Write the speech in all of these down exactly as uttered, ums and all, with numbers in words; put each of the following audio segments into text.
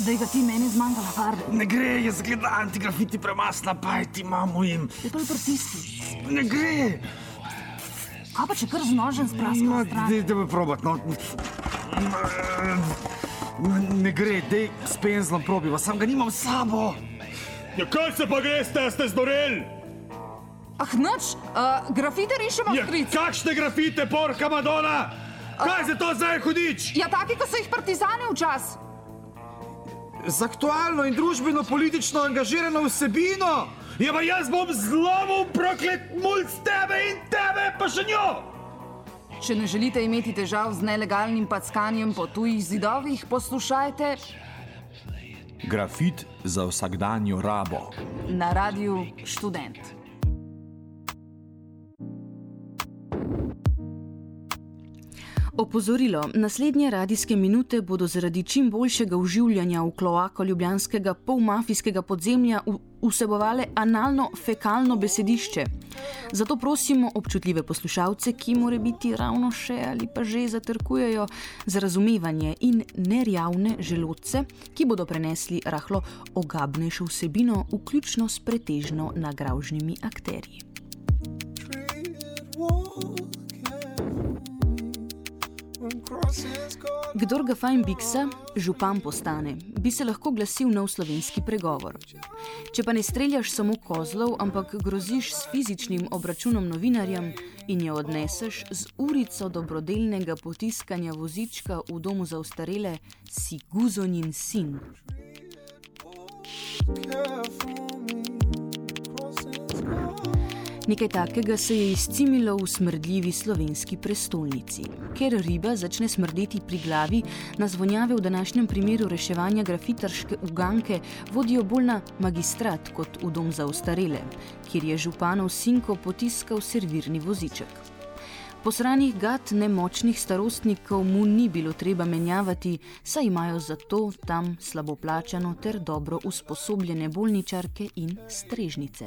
Da je ga ti meni zmanjkala farbe. Ne gre, jaz gledam antigrafiti premasna, pa ti imamo jim. Je to pritisni. Ne gre. Kaj pa če kar z nožem spraskal v stran? Dej, dej probat, no. Ne gre, dej s penzlom probiva, sam ga nimam s sabo. Ja, kaj se pa greste, ste zdoreli? Ah, noč, uh, grafite rišemo ja, štric. Kakšne grafite, porka Madonna? Kaj se to zdaj hudič? Ja, taki, ko so jih partizani včas. Z aktualno in družbeno-politično angažirano vsebino. Ja, pa jaz bom zlomil proklet mulj s tebe in tebe, pa še njo. Če ne želite imeti težav z nelegalnim packanjem po tujih zidovih, poslušajte Grafit za vsakdanjo rabo na Radiu Študent. Opozorilo, naslednje radijske minute bodo zaradi čim boljšega uživljanja v kloako ljubljanskega polmafijskega podzemlja vsebovale analno-fekalno besedišče. Zato prosimo občutljive poslušalce, ki more biti ravno še ali pa že zatrkujejo za razumevanje in nerjavne želodce, ki bodo prenesli rahlo ogabnejšo vsebino, vključno s pretežno nagravžnimi akterji. Kdor ga fajn biksa, župan postane, bi se lahko glasil nov slovenski pregovor. Če pa ne streljaš samo kozlov, ampak groziš s fizičnim obračunom novinarjem in jo odneseš z urico dobrodelnega potiskanja vozička v domu za ostarele, si Guzonjin sin. Nekaj takega se je izcimilo v smrdljivi slovenski prestolnici. Ker riba začne smrdeti pri glavi, nas vonjave v današnjem primeru reševanja grafitarške uganke vodijo bolj na magistrat kot v dom za ostarele, kjer je županov sinko potiskal servirni voziček. Posranih gad nemočnih starostnikov mu ni bilo treba menjavati, saj imajo zato tam slabo plačano ter dobro usposobljene bolničarke in strežnice.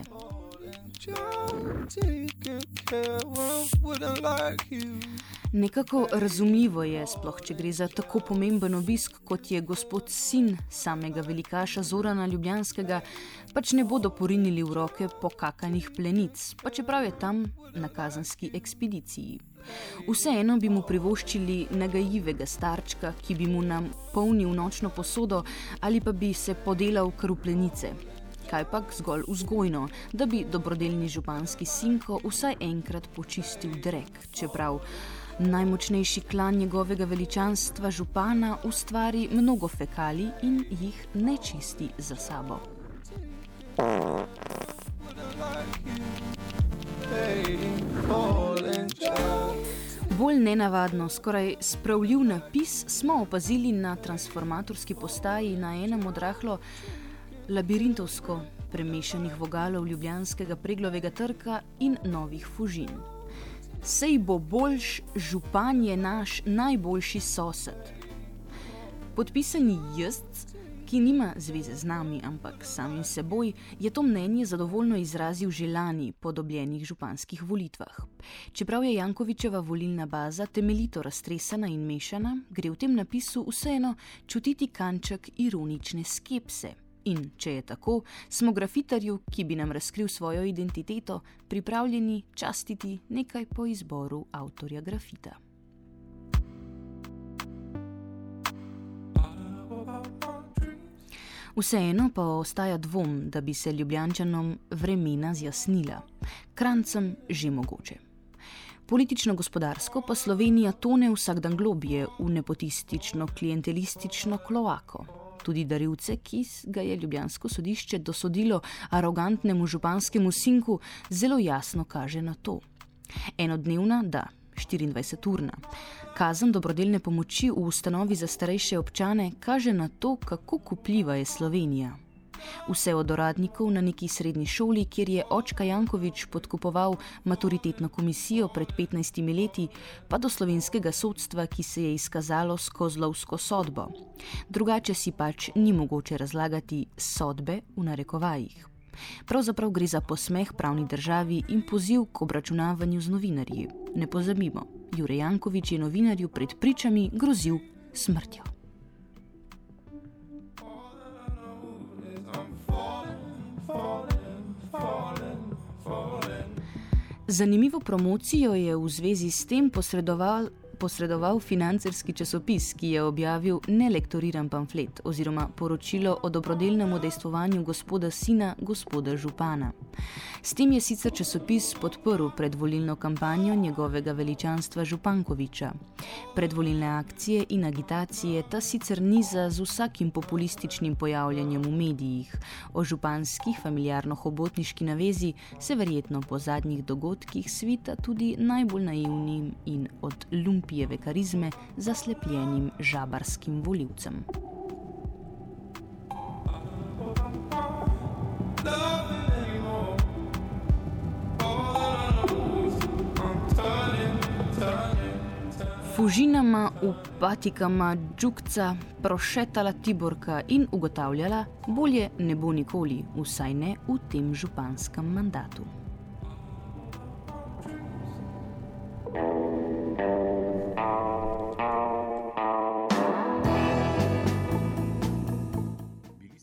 Nekako razumljivo je, sploh če gre za tako pomemben obisk, kot je gospod sin samega velikaša Zorana Ljubljanskega, pač ne bodo porinili v roke pokakanih plenic, pa čeprav je tam na kazenski ekspediciji. Vseeno bi mu privoščili nagajivega starčka, ki bi mu nam polnil nočno posodo ali pa bi se podelal kar v plenice. Kajpak zgolj vzgojno, da bi dobrodelni županski sinko vsaj enkrat počistil drek, čeprav najmočnejši klan njegovega veličanstva župana ustvari mnogo fekali in jih ne čisti za sabo. Bolj nenavadno, skoraj spravljiv napis smo opazili na transformatorski postaji na enem od rahlo labirintovsko premešanih vogalov ljubljanskega Preglovega trga in Novih Fužin. Sej bo boljš, župan je naš najboljši sosed. Podpisani jazd, ki nima zveze z nami, ampak samim seboj, je to mnenje zadovoljno izrazil že lani po dobljenih županskih volitvah. Čeprav je Jankovićeva volilna baza temeljito raztresana in mešana, gre v tem napisu vseeno čutiti kanček ironične skepse. In, če je tako, smo grafitarju, ki bi nam razkril svojo identiteto, pripravljeni častiti nekaj po izboru avtorja grafita. Vseeno pa ostaja dvom, da bi se Ljubljančanom vremena zjasnila. Krancem že mogoče. Politično-gospodarsko pa Slovenija tone vsak dan globje v nepotistično-klientelistično kloako. Tudi darilce, ki ga je ljubljansko sodišče dosodilo arogantnemu županskemu sinku, zelo jasno kaže na to. Enodnevna, da, štiriindvajseturna. Kazen dobrodelne pomoči v ustanovi za starejše občane kaže na to, kako kupljiva je Slovenija. Vse od uradnikov na neki srednji šoli, kjer je očka Janković podkupoval maturitetno komisijo pred petnajstimi leti, pa do slovenskega sodstva, ki se je izkazalo s kozlovsko sodbo. Drugače si pač ni mogoče razlagati sodbe v narekovajih. Pravzaprav gre za posmeh pravni državi in poziv k obračunavanju z novinarji. Ne pozabimo, Jure Janković je novinarju pred pričami grozil smrtjo. Zanimivo promocijo je v zvezi s tem posredoval posredoval financerski časopis, ki je objavil nelektoriran pamflet oziroma poročilo o dobrodelnem udejstvovanju gospoda sina, gospoda župana. S tem je sicer časopis podprl predvolilno kampanjo njegovega veličanstva Župankoviča. Predvolilne akcije in agitacije ta sicer niza z vsakim populističnim pojavljanjem v medijih. O županski familiarno-hobotniški navezi se verjetno po zadnjih dogodkih svita tudi najbolj naivnim in od lumpijeve karizme zaslepljenim žabarskim volivcem. Fužinama, upatikama, džukca, prošetala Tiborka in ugotavljala, bolje ne bo nikoli, vsaj ne v tem županskem mandatu.